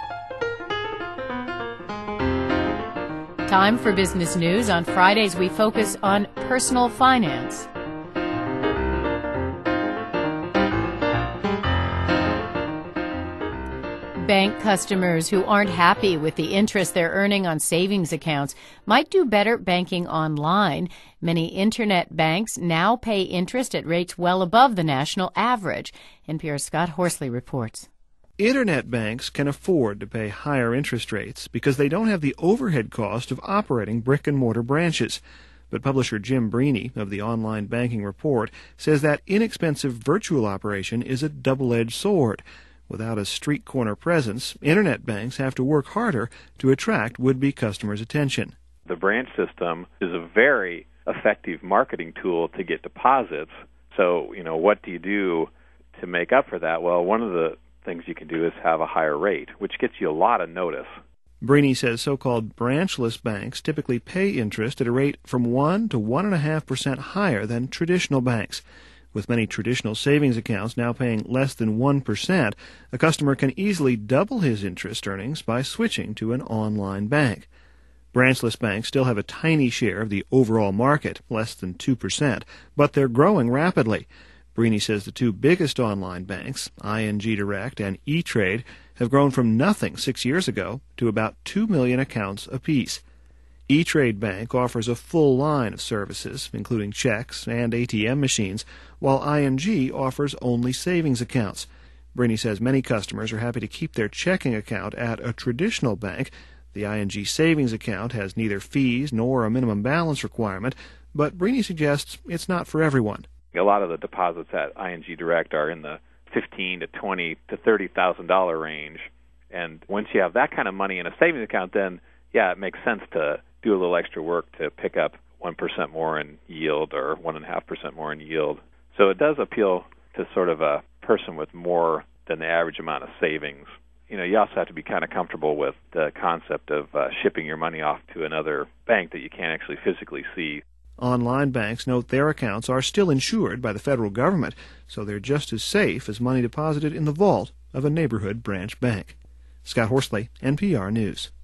Time for business news. On Fridays, we focus on personal finance. Bank customers who aren't happy with the interest they're earning on savings accounts might do better banking online. Many internet banks now pay interest at rates well above the national average. NPR's Scott Horsley reports. Internet banks can afford to pay higher interest rates because they don't have the overhead cost of operating brick-and-mortar branches. But publisher Jim Breeny of the Online Banking Report says that inexpensive virtual operation is a double-edged sword. Without a street corner presence, internet banks have to work harder to attract would-be customers' attention. The branch system is a very effective marketing tool to get deposits. So, what do you do to make up for that? Well, one of the things you can do is have a higher rate, which gets you a lot of notice. Breeny says so-called branchless banks typically pay interest at a rate from 1 to 1.5% higher than traditional banks. With many traditional savings accounts now paying less than 1%, a customer can easily double his interest earnings by switching to an online bank. Branchless banks still have a tiny share of the overall market, less than 2%, but they're growing rapidly. Breeny says the two biggest online banks, ING Direct and E-Trade, have grown from nothing 6 years ago to about 2 million accounts apiece. E-Trade Bank offers a full line of services, including checks and ATM machines, while ING offers only savings accounts. Breeny says many customers are happy to keep their checking account at a traditional bank. The ING savings account has neither fees nor a minimum balance requirement, but Breeny suggests it's not for everyone. A lot of the deposits at ING Direct are in the $15,000 to $20,000 to $30,000 range, and once you have that kind of money in a savings account, then it makes sense to do a little extra work to pick up 1% more in yield or 1.5% more in yield. So it does appeal to sort of a person with more than the average amount of savings. You also have to be kind of comfortable with the concept of shipping your money off to another bank that you can't actually physically see. Online banks note their accounts are still insured by the federal government, so they're just as safe as money deposited in the vault of a neighborhood branch bank. Scott Horsley, NPR News.